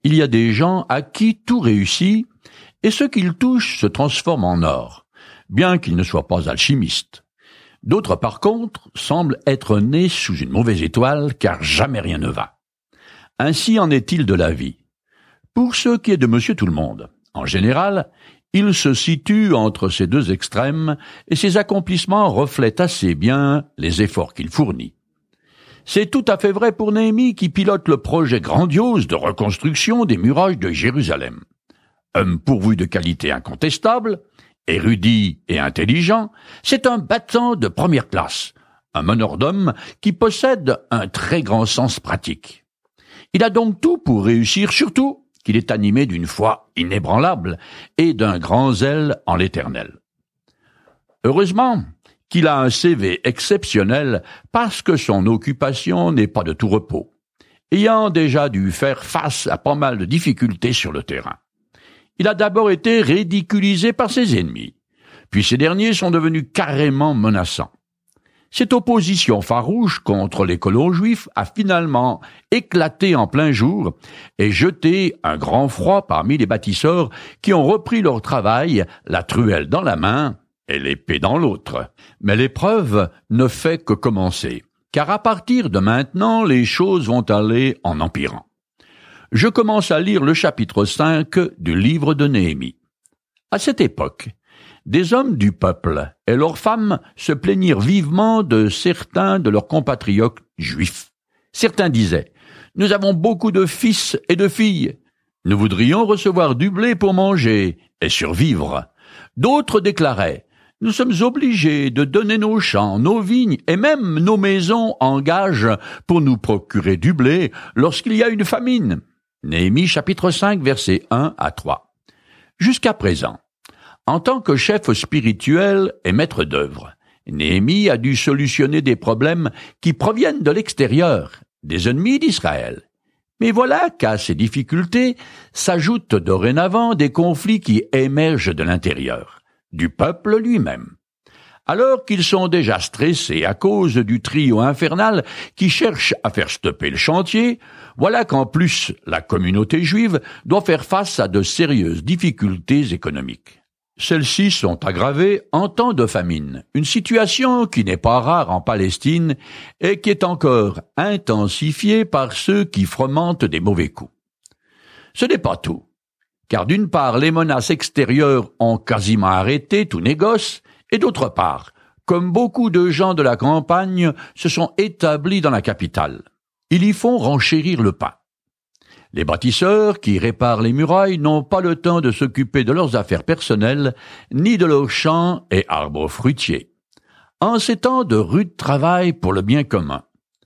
Il y a des gens à qui tout réussit, et ce qu'ils touchent se transforme en or, bien qu'ils ne soient pas alchimistes. D'autres, par contre, semblent être nés sous une mauvaise étoile, car jamais rien ne va. Ainsi en est-il de la vie. Pour ce qui est de Monsieur Tout-le-Monde, en général, il se situe entre ces deux extrêmes, et ses accomplissements reflètent assez bien les efforts qu'il fournit. C'est tout à fait vrai pour Néhémie qui pilote le projet grandiose de reconstruction des murailles de Jérusalem. Homme pourvu de qualités incontestables, érudit et intelligent, c'est un battant de première classe, un meneur d'hommes qui possède un très grand sens pratique. Il a donc tout pour réussir, surtout qu'il est animé d'une foi inébranlable et d'un grand zèle en l'Éternel. Heureusement qu'il a un CV exceptionnel parce que son occupation n'est pas de tout repos, ayant déjà dû faire face à pas mal de difficultés sur le terrain. Il a d'abord été ridiculisé par ses ennemis, puis ces derniers sont devenus carrément menaçants. Cette opposition farouche contre les colons juifs a finalement éclaté en plein jour et jeté un grand froid parmi les bâtisseurs qui ont repris leur travail, la truelle dans la main et l'épée dans l'autre. Mais l'épreuve ne fait que commencer, car à partir de maintenant, les choses vont aller en empirant. Je commence à lire le chapitre 5 du livre de Néhémie. À cette époque, des hommes du peuple et leurs femmes se plaignirent vivement de certains de leurs compatriotes juifs. Certains disaient « Nous avons beaucoup de fils et de filles. Nous voudrions recevoir du blé pour manger et survivre. » D'autres déclaraient « Nous sommes obligés de donner nos champs, nos vignes et même nos maisons en gage pour nous procurer du blé lorsqu'il y a une famine. » Néhémie chapitre 5 versets 1 à 3. Jusqu'à présent, en tant que chef spirituel et maître d'œuvre, Néhémie a dû solutionner des problèmes qui proviennent de l'extérieur, des ennemis d'Israël. Mais voilà qu'à ces difficultés s'ajoutent dorénavant des conflits qui émergent de l'intérieur, du peuple lui-même. Alors qu'ils sont déjà stressés à cause du trio infernal qui cherche à faire stopper le chantier, voilà qu'en plus la communauté juive doit faire face à de sérieuses difficultés économiques. Celles-ci sont aggravées en temps de famine, une situation qui n'est pas rare en Palestine et qui est encore intensifiée par ceux qui fomentent des mauvais coups. Ce n'est pas tout, car d'une part les menaces extérieures ont quasiment arrêté tout négoce, et d'autre part, comme beaucoup de gens de la campagne se sont établis dans la capitale, ils y font renchérir le pain. Les bâtisseurs qui réparent les murailles n'ont pas le temps de s'occuper de leurs affaires personnelles, ni de leurs champs et arbres fruitiers. En ces temps de rude travail pour le bien commun,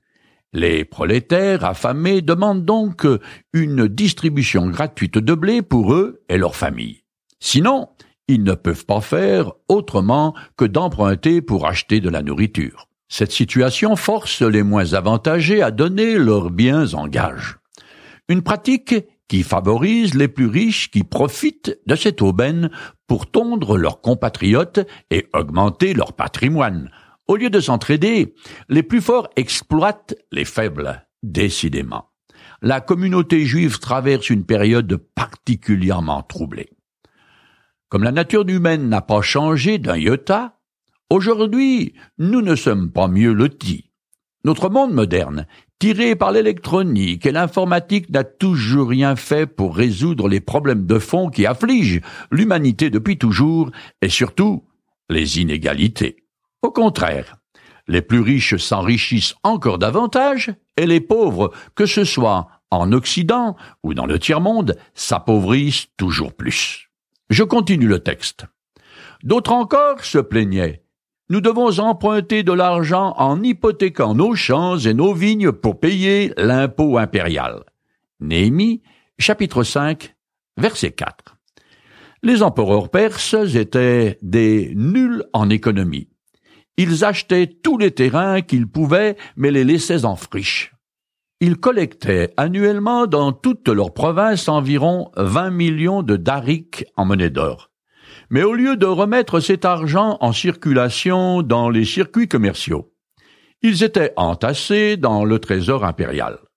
les prolétaires affamés demandent donc une distribution gratuite de blé pour eux et leurs familles. Sinon, ils ne peuvent pas faire autrement que d'emprunter pour acheter de la nourriture. Cette situation force les moins avantagés à donner leurs biens en gage. Une pratique qui favorise les plus riches qui profitent de cette aubaine pour tondre leurs compatriotes et augmenter leur patrimoine. Au lieu de s'entraider, les plus forts exploitent les faibles, décidément. La communauté juive traverse une période particulièrement troublée. Comme la nature humaine n'a pas changé d'un iota, aujourd'hui, nous ne sommes pas mieux lotis. Notre monde moderne, tiré par l'électronique et l'informatique, n'a toujours rien fait pour résoudre les problèmes de fond qui affligent l'humanité depuis toujours, et surtout les inégalités. Au contraire, les plus riches s'enrichissent encore davantage, et les pauvres, que ce soit en Occident ou dans le tiers-monde, s'appauvrissent toujours plus. Je continue le texte. D'autres encore se plaignaient. Nous devons emprunter de l'argent en hypothéquant nos champs et nos vignes pour payer l'impôt impérial. Néhémie, chapitre 5, verset 4. Les empereurs perses étaient des nuls en économie. Ils achetaient tous les terrains qu'ils pouvaient, mais les laissaient en friche. Ils collectaient annuellement dans toute leur province environ 20 millions de darics en monnaie d'or. Mais au lieu de remettre cet argent en circulation dans les circuits commerciaux, ils étaient entassés dans le trésor impérial.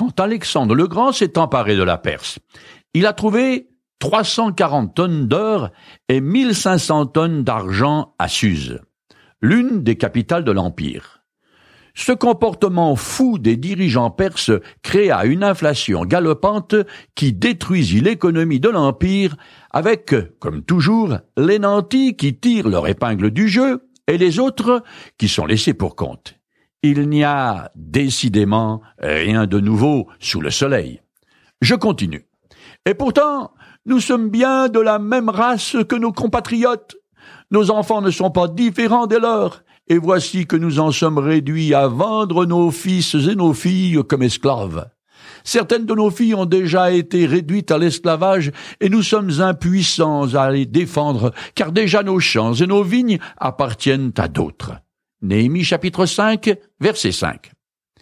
quand Alexandre le Grand s'est emparé de la Perse. Il a trouvé 340 tonnes d'or et 1500 tonnes d'argent à Suse, l'une des capitales de l'Empire. Ce comportement fou des dirigeants perses créa une inflation galopante qui détruisit l'économie de l'Empire avec, comme toujours, les nantis qui tirent leur épingle du jeu et les autres qui sont laissés pour compte. Il n'y a décidément rien de nouveau sous le soleil. Je continue. Et pourtant, nous sommes bien de la même race que nos compatriotes. Nos enfants ne sont pas différents des leurs. Et voici que nous en sommes réduits à vendre nos fils et nos filles comme esclaves. Certaines de nos filles ont déjà été réduites à l'esclavage et nous sommes impuissants à les défendre, car déjà nos champs et nos vignes appartiennent à d'autres. Néhémie chapitre 5, verset 5.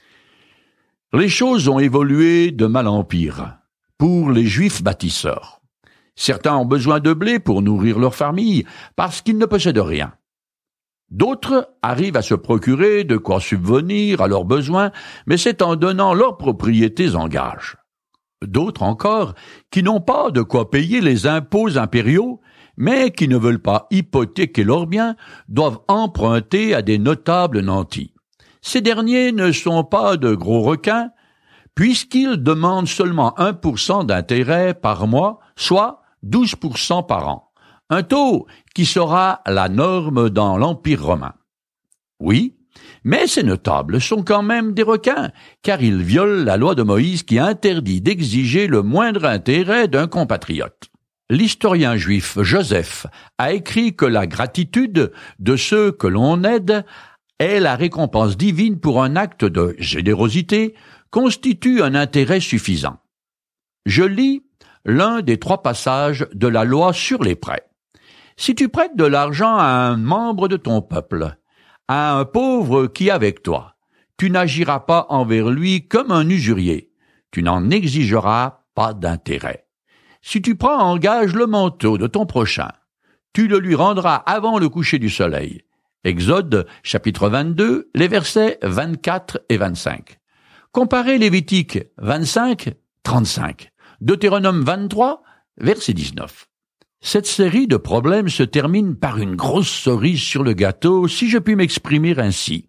Les choses ont évolué de mal en pire pour les Juifs bâtisseurs. Certains ont besoin de blé pour nourrir leur famille parce qu'ils ne possèdent rien. D'autres arrivent à se procurer de quoi subvenir à leurs besoins, mais c'est en donnant leurs propriétés en gage. D'autres encore, qui n'ont pas de quoi payer les impôts impériaux, mais qui ne veulent pas hypothéquer leurs biens, doivent emprunter à des notables nantis. Ces derniers ne sont pas de gros requins, puisqu'ils demandent seulement 1% d'intérêt par mois, soit 12% par an. Un taux qui sera la norme dans l'Empire romain. Oui, mais ces notables sont quand même des requins, car ils violent la loi de Moïse qui interdit d'exiger le moindre intérêt d'un compatriote. L'historien juif Joseph a écrit que la gratitude de ceux que l'on aide est la récompense divine pour un acte de générosité, constitue un intérêt suffisant. Je lis l'un des 3 passages de la loi sur les prêts. Si tu prêtes de l'argent à un membre de ton peuple, à un pauvre qui est avec toi, tu n'agiras pas envers lui comme un usurier, tu n'en exigeras pas d'intérêt. Si tu prends en gage le manteau de ton prochain, tu le lui rendras avant le coucher du soleil. Exode, chapitre 22, les versets 24 et 25. Comparez Lévitique 25, 35. Deutéronome 23, verset 19. Cette série de problèmes se termine par une grosse cerise sur le gâteau, si je puis m'exprimer ainsi.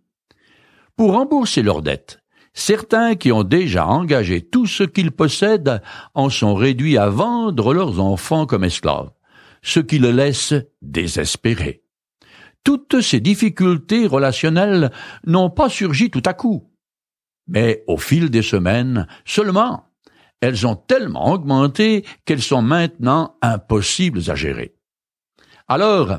Pour rembourser leurs dettes, certains qui ont déjà engagé tout ce qu'ils possèdent en sont réduits à vendre leurs enfants comme esclaves, ce qui les laisse désespérés. Toutes ces difficultés relationnelles n'ont pas surgi tout à coup, mais au fil des semaines seulement. Elles ont tellement augmenté qu'elles sont maintenant impossibles à gérer. Alors,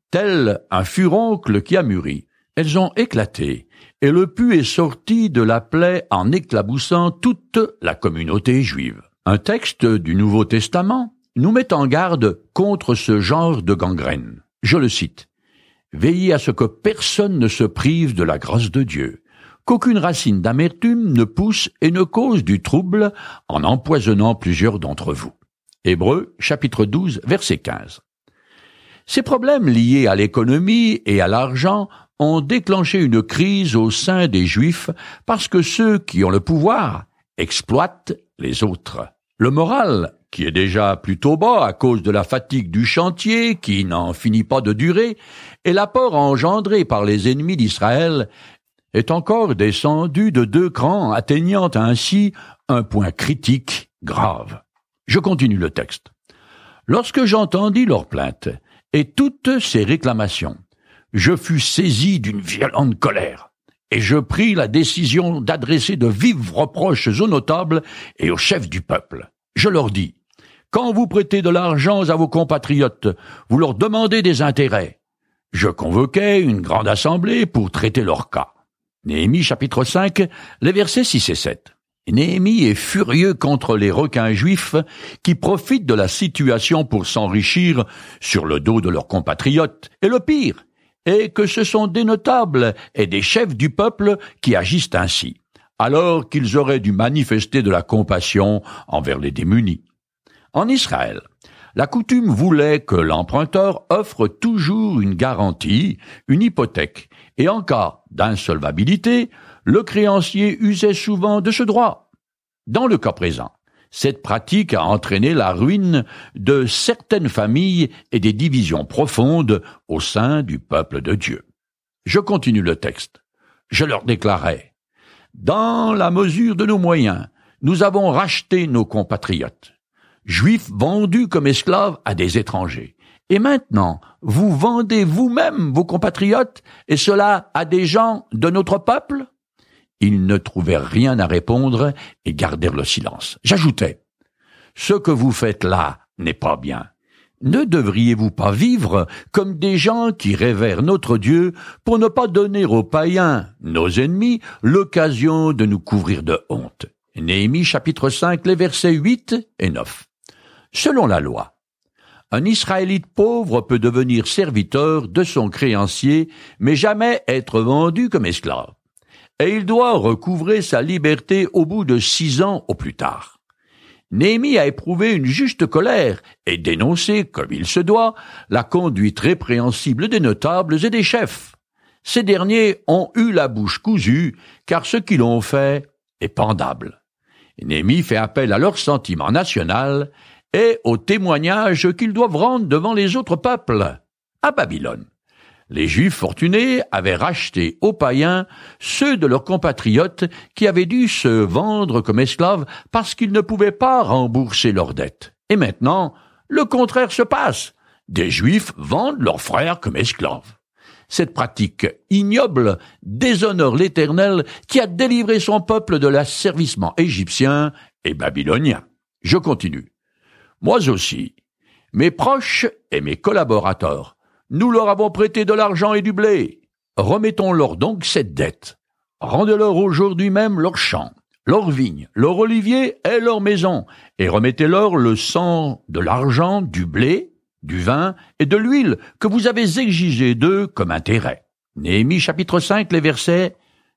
tel un furoncle qui a mûri, elles ont éclaté, et le pu est sorti de la plaie en éclaboussant toute la communauté juive. Un texte du Nouveau Testament nous met en garde contre ce genre de gangrène. Je le cite. « Veillez à ce que personne ne se prive de la grâce de Dieu, qu'aucune racine d'amertume ne pousse et ne cause du trouble en empoisonnant plusieurs d'entre vous. » Hébreux, chapitre 12, verset 15. Ces problèmes liés à l'économie et à l'argent ont déclenché une crise au sein des Juifs parce que ceux qui ont le pouvoir exploitent les autres. Le moral, qui est déjà plutôt bas à cause de la fatigue du chantier qui n'en finit pas de durer, et l'apport engendré par les ennemis d'Israël, est encore descendu de 2 crans, atteignant ainsi un point critique grave. Je continue le texte. « Lorsque j'entendis leurs plaintes et toutes ces réclamations, je fus saisi d'une violente colère, et je pris la décision d'adresser de vifs reproches aux notables et aux chefs du peuple. Je leur dis, quand vous prêtez de l'argent à vos compatriotes, vous leur demandez des intérêts. Je convoquai une grande assemblée pour traiter leur cas. » Néhémie chapitre 5, les versets 6 et 7. Néhémie est furieux contre les requins juifs qui profitent de la situation pour s'enrichir sur le dos de leurs compatriotes. Et le pire est que ce sont des notables et des chefs du peuple qui agissent ainsi, alors qu'ils auraient dû manifester de la compassion envers les démunis. En Israël, la coutume voulait que l'emprunteur offre toujours une garantie, une hypothèque, et en cas d'insolvabilité, le créancier usait souvent de ce droit. Dans le cas présent, cette pratique a entraîné la ruine de certaines familles et des divisions profondes au sein du peuple de Dieu. Je continue le texte. Je leur déclarais: dans la mesure de nos moyens, nous avons racheté nos compatriotes, juifs vendus comme esclaves à des étrangers. Et maintenant, vous vendez vous-même vos compatriotes, et cela à des gens de notre peuple? Ils ne trouvèrent rien à répondre et gardèrent le silence. J'ajoutais: ce que vous faites là n'est pas bien. Ne devriez-vous pas vivre comme des gens qui révèrent notre Dieu pour ne pas donner aux païens, nos ennemis, l'occasion de nous couvrir de honte? Néhémie chapitre 5, les versets 8 et 9. Selon la loi, un Israélite pauvre peut devenir serviteur de son créancier, mais jamais être vendu comme esclave. Et il doit recouvrer sa liberté au bout de 6 ans au plus tard. Néhémie a éprouvé une juste colère et dénoncé, comme il se doit, la conduite répréhensible des notables et des chefs. Ces derniers ont eu la bouche cousue, car ce qu'ils ont fait est pendable. Néhémie fait appel à leur sentiment national et aux témoignages qu'ils doivent rendre devant les autres peuples. À Babylone, les Juifs fortunés avaient racheté aux païens ceux de leurs compatriotes qui avaient dû se vendre comme esclaves parce qu'ils ne pouvaient pas rembourser leurs dettes. Et maintenant, le contraire se passe. Des Juifs vendent leurs frères comme esclaves. Cette pratique ignoble déshonore l'Éternel qui a délivré son peuple de l'asservissement égyptien et babylonien. Je continue. Moi aussi, mes proches et mes collaborateurs, nous leur avons prêté de l'argent et du blé. Remettons-leur donc cette dette. Rendez-leur aujourd'hui même leurs champs, leurs vignes, leurs oliviers et leurs maisons, et remettez-leur le sang de l'argent, du blé, du vin et de l'huile que vous avez exigé d'eux comme intérêt. Néhémie chapitre 5, les versets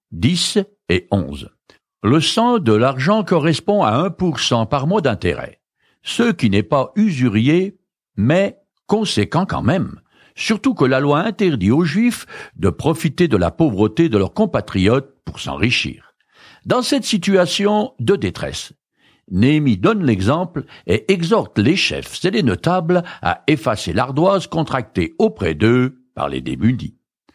10 et 11. Le sang de l'argent correspond à 1% par mois d'intérêt, ce qui n'est pas usurier, mais conséquent quand même. Surtout que la loi interdit aux Juifs de profiter de la pauvreté de leurs compatriotes pour s'enrichir. Dans cette situation de détresse, Néhémie donne l'exemple et exhorte les chefs et les notables à effacer l'ardoise contractée auprès d'eux par les démunis.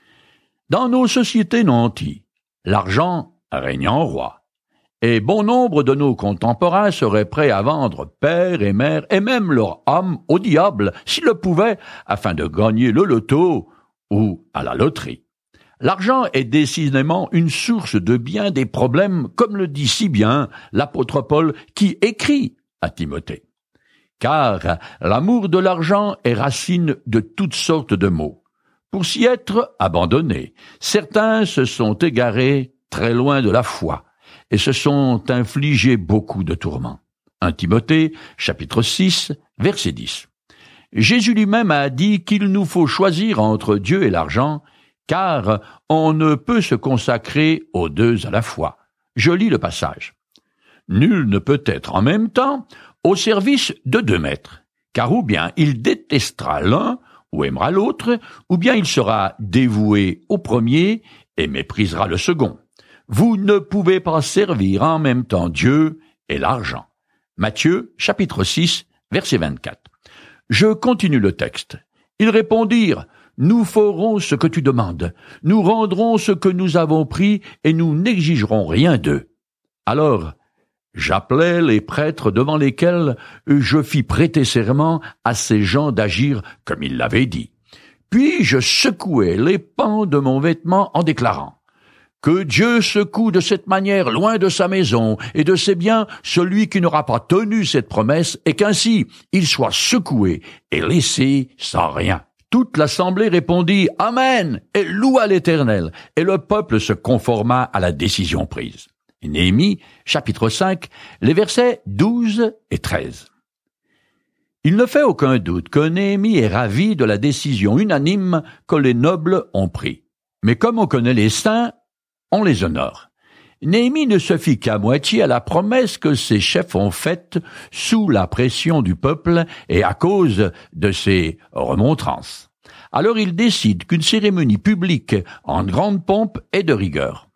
Dans nos sociétés nanties, l'argent règne en roi, et bon nombre de nos contemporains seraient prêts à vendre père et mère et même leur âme au diable, s'ils le pouvaient, afin de gagner le loto ou à la loterie. L'argent est décidément une source de bien des problèmes, comme le dit si bien l'apôtre Paul qui écrit à Timothée. Car l'amour de l'argent est racine de toutes sortes de maux. Pour s'y être abandonnés, certains se sont égarés très loin de la foi et se sont infligés beaucoup de tourments. 1 Timothée, chapitre 6, verset 10. Jésus lui-même a dit qu'il nous faut choisir entre Dieu et l'argent, car on ne peut se consacrer aux deux à la fois. Je lis le passage. Nul ne peut être en même temps au service de 2 maîtres, car ou bien il détestera l'un ou aimera l'autre, ou bien il sera dévoué au premier et méprisera le second. Vous ne pouvez pas servir en même temps Dieu et l'argent. Matthieu, chapitre 6, verset 24. Je continue le texte. Ils répondirent: nous ferons ce que tu demandes. Nous rendrons ce que nous avons pris et nous n'exigerons rien d'eux. Alors, j'appelai les prêtres devant lesquels je fis prêter serment à ces gens d'agir comme ils l'avaient dit. Puis je secouai les pans de mon vêtement en déclarant: que Dieu secoue de cette manière loin de sa maison et de ses biens celui qui n'aura pas tenu cette promesse, et qu'ainsi il soit secoué et laissé sans rien. Toute l'assemblée répondit « Amen » et loua l'Éternel, et le peuple se conforma à la décision prise. Néhémie, chapitre 5, les versets 12 et 13. Il ne fait aucun doute que Néhémie est ravi de la décision unanime que les nobles ont prise. Mais comme on connaît les saints, on les honore. Néhémie ne se fie qu'à moitié à la promesse que ses chefs ont faite sous la pression du peuple et à cause de ses remontrances. Alors il décide qu'une cérémonie publique en grande pompe est de rigueur.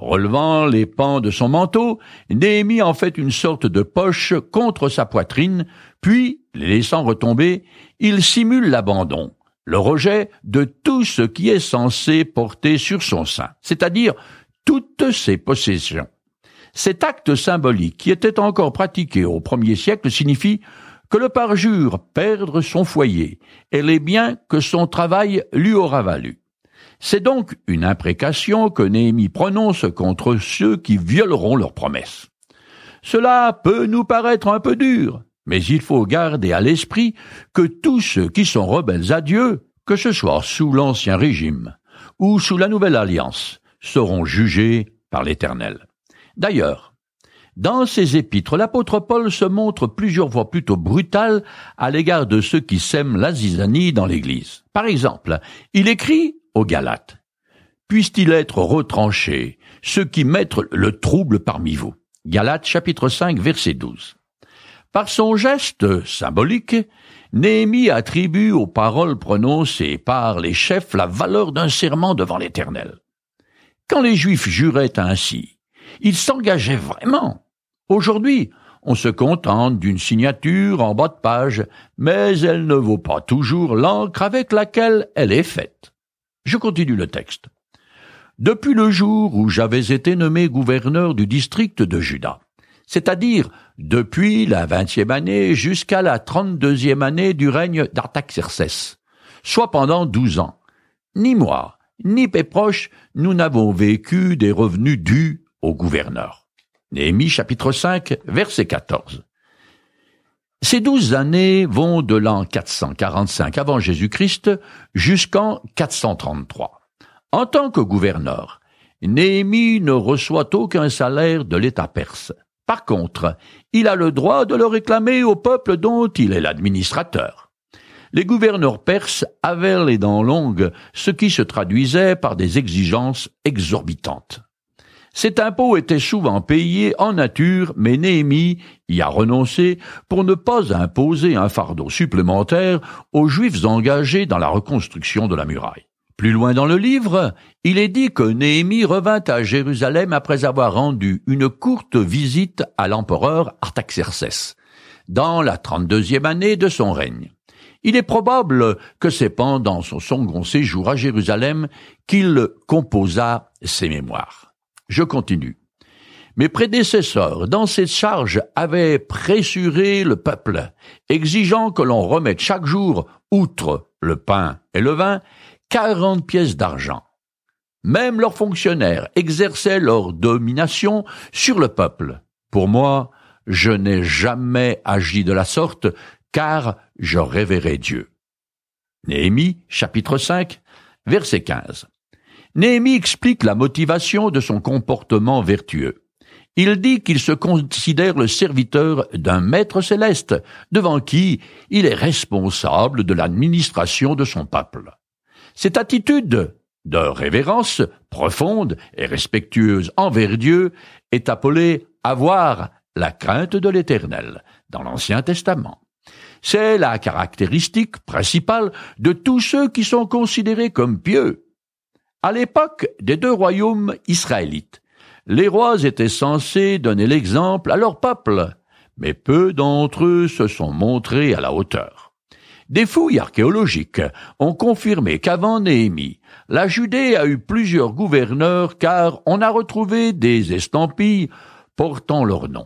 Relevant les pans de son manteau, Néhémie en fait une sorte de poche contre sa poitrine, puis, les laissant retomber, il simule l'abandon, le rejet de tout ce qui est censé porter sur son sein, c'est-à-dire toutes ses possessions. Cet acte symbolique, qui était encore pratiqué au 1er siècle, signifie que le parjure perdre son foyer et les biens que son travail lui aura valu. C'est donc une imprécation que Néhémie prononce contre ceux qui violeront leurs promesses. Cela peut nous paraître un peu dur, mais il faut garder à l'esprit que tous ceux qui sont rebelles à Dieu, que ce soit sous l'Ancien Régime ou sous la Nouvelle Alliance, seront jugés par l'Éternel. D'ailleurs, dans ses épîtres, l'apôtre Paul se montre plusieurs fois plutôt brutal à l'égard de ceux qui sèment la zizanie dans l'Église. Par exemple, il écrit aux Galates: « Puisse-t-il être retranché, ceux qui mettent le trouble parmi vous ?» Galates chapitre 5, verset 12. Par son geste symbolique, Néhémie attribue aux paroles prononcées par les chefs la valeur d'un serment devant l'Éternel. Quand les Juifs juraient ainsi, ils s'engageaient vraiment. Aujourd'hui, on se contente d'une signature en bas de page, mais elle ne vaut pas toujours l'encre avec laquelle elle est faite. Je continue le texte. « Depuis le jour où j'avais été nommé gouverneur du district de Juda, c'est-à-dire depuis la 20e année jusqu'à la 32e année du règne d'Artaxerxès, soit pendant 12 ans, ni moi, ni mes proches, nous n'avons vécu des revenus dus au gouverneur. » Néhémie chapitre 5, verset 14. Ces 12 années vont de l'an 445 avant Jésus-Christ jusqu'en 433. En tant que gouverneur, Néhémie ne reçoit aucun salaire de l'État perse. Par contre, il a le droit de le réclamer au peuple dont il est l'administrateur. Les gouverneurs perses avaient les dents longues, ce qui se traduisait par des exigences exorbitantes. Cet impôt était souvent payé en nature, mais Néhémie y a renoncé pour ne pas imposer un fardeau supplémentaire aux Juifs engagés dans la reconstruction de la muraille. Plus loin dans le livre, il est dit que Néhémie revint à Jérusalem après avoir rendu une courte visite à l'empereur Artaxerxès, dans la 32e année de son règne. Il est probable que c'est pendant son second séjour à Jérusalem qu'il composa ses mémoires. Je continue. Mes prédécesseurs, dans cette charge, avaient pressuré le peuple, exigeant que l'on remette chaque jour, outre le pain et le vin, 40 pièces d'argent. Même leurs fonctionnaires exerçaient leur domination sur le peuple. Pour moi, je n'ai jamais agi de la sorte, car je révérais Dieu. Néhémie, chapitre 5, verset 15. Néhémie explique la motivation de son comportement vertueux. Il dit qu'il se considère le serviteur d'un maître céleste, devant qui il est responsable de l'administration de son peuple. Cette attitude de révérence profonde et respectueuse envers Dieu est appelée avoir la crainte de l'Éternel dans l'Ancien Testament. C'est la caractéristique principale de tous ceux qui sont considérés comme pieux. À l'époque des 2 royaumes israélites, les rois étaient censés donner l'exemple à leur peuple, mais peu d'entre eux se sont montrés à la hauteur. Des fouilles archéologiques ont confirmé qu'avant Néhémie, la Judée a eu plusieurs gouverneurs car on a retrouvé des estampilles portant leur nom.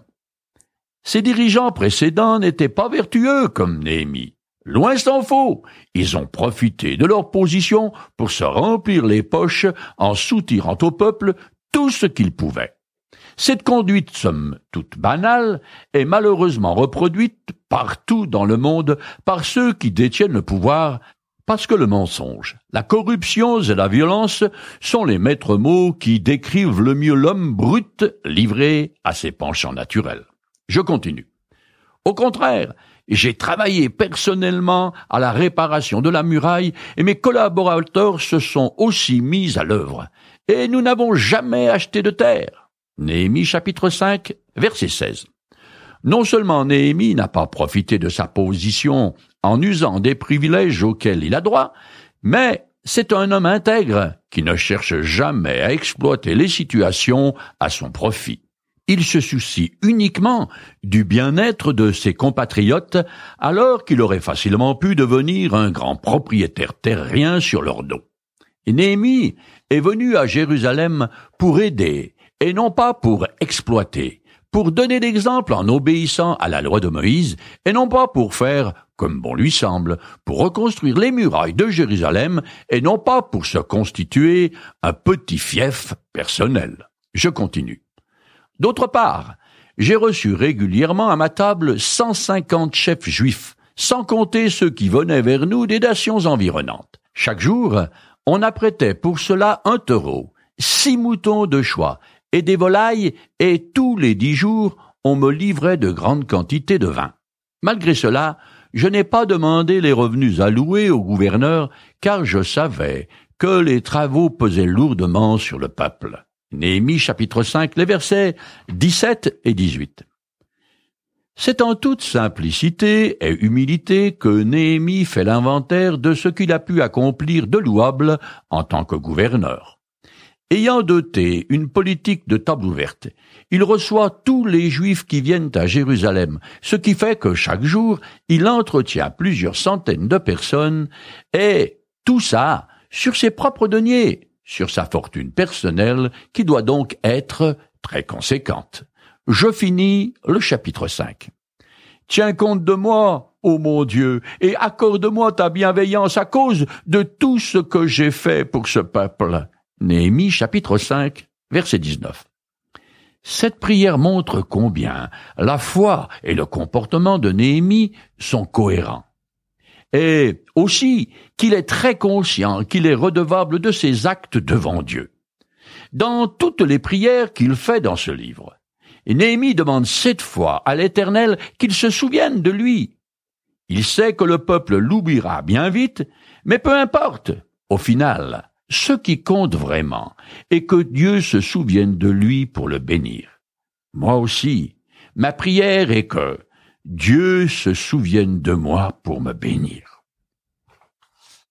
Ces dirigeants précédents n'étaient pas vertueux comme Néhémie. Loin s'en faut, ils ont profité de leur position pour se remplir les poches en soutirant au peuple tout ce qu'ils pouvaient. Cette conduite, somme toute banale, est malheureusement reproduite partout dans le monde par ceux qui détiennent le pouvoir, parce que le mensonge, la corruption et la violence sont les maîtres mots qui décrivent le mieux l'homme brut livré à ses penchants naturels. Je continue. Au contraire, j'ai travaillé personnellement à la réparation de la muraille et mes collaborateurs se sont aussi mis à l'œuvre. Et nous n'avons jamais acheté de terre. Néhémie chapitre 5, verset 16. Non seulement Néhémie n'a pas profité de sa position en usant des privilèges auxquels il a droit, mais C'est un homme intègre qui ne cherche jamais à exploiter les situations à son profit. Il se soucie uniquement du bien-être de ses compatriotes alors qu'il aurait facilement pu devenir un grand propriétaire terrien sur leur dos. Néhémie est venu à Jérusalem pour aider et non pas pour exploiter, pour donner l'exemple en obéissant à la loi de Moïse et non pas pour faire comme bon lui semble, pour reconstruire les murailles de Jérusalem et non pas pour se constituer un petit fief personnel. Je continue. D'autre part, j'ai reçu régulièrement à ma table 150 chefs juifs, sans compter ceux qui venaient vers nous des nations environnantes. Chaque jour, on apprêtait pour cela un taureau, 6 moutons de choix et des volailles, et tous les 10 jours, on me livrait de grandes quantités de vin. Malgré cela, je n'ai pas demandé les revenus alloués au gouverneur, car je savais que les travaux pesaient lourdement sur le peuple. Néhémie chapitre 5, les versets 17 et 18. C'est en toute simplicité et humilité que Néhémie fait l'inventaire de ce qu'il a pu accomplir de louable en tant que gouverneur. Ayant doté une politique de table ouverte, il reçoit tous les Juifs qui viennent à Jérusalem, ce qui fait que chaque jour, il entretient plusieurs centaines de personnes, et tout ça sur ses propres deniers, sur sa fortune personnelle, qui doit donc être très conséquente. Je finis le chapitre 5. Tiens compte de moi, ô mon Dieu, et accorde-moi ta bienveillance à cause de tout ce que j'ai fait pour ce peuple. Néhémie chapitre 5, verset 19. Cette prière montre combien la foi et le comportement de Néhémie sont cohérents. Et aussi qu'il est très conscient qu'il est redevable de ses actes devant Dieu. Dans toutes les prières qu'il fait dans ce livre, Néhémie demande 7 fois à l'Éternel qu'il se souvienne de lui. Il sait que le peuple l'oubliera bien vite, mais peu importe. Au final, ce qui compte vraiment est que Dieu se souvienne de lui pour le bénir. Moi aussi, ma prière est que Dieu se souvienne de moi pour me bénir.